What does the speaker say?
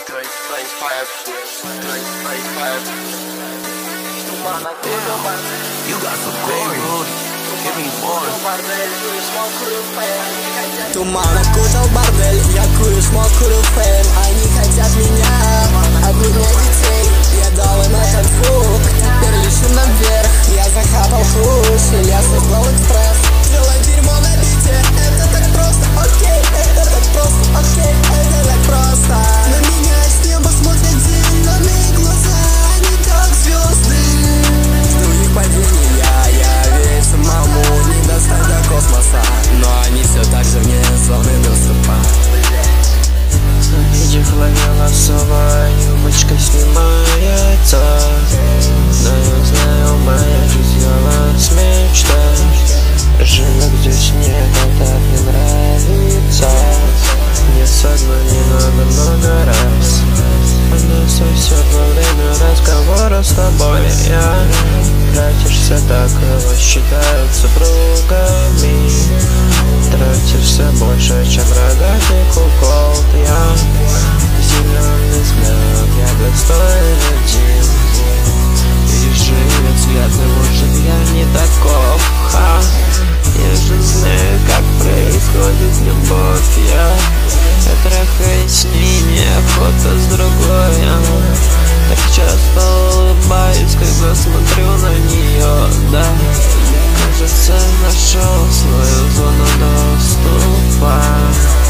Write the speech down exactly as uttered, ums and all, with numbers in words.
You got some glory, give me more. Туман окутал бордель, я курю, смокурю фэм. Они хотят меня, от меня детей. Я дал им этот звук, теперь лечу наверх. Я захапал хуш, я создал экспресс. Делай дерьмо на бите, это так просто, окей. Это так просто, окей, это так просто. На меня с неба смотрят зеленые глаза, они как звезды. Жду их падения, я верю самому, не достать до космоса. Но они все так же вне зоны доступа. Видев ловил особо, юбочка снимается. Но я знаю, моя жизнь вас мечта. Живет здесь мне, это так не нравится. Мне с одной не надо много раз. Она сосет во время разговора с тобой. Я тратишься так, его считают супругами. Тратишься больше, чем рогатый кукол. Я зеленый взгляд, я достоин один. Вижу ее взгляд, но может я не таков. Ха. Я же знаю, как происходит любовь. Я трахаюсь с ней, неохота с другой. Я так часто улыбаюсь, когда смотрю на нее. Да, кажется, нашел свою зону доступа.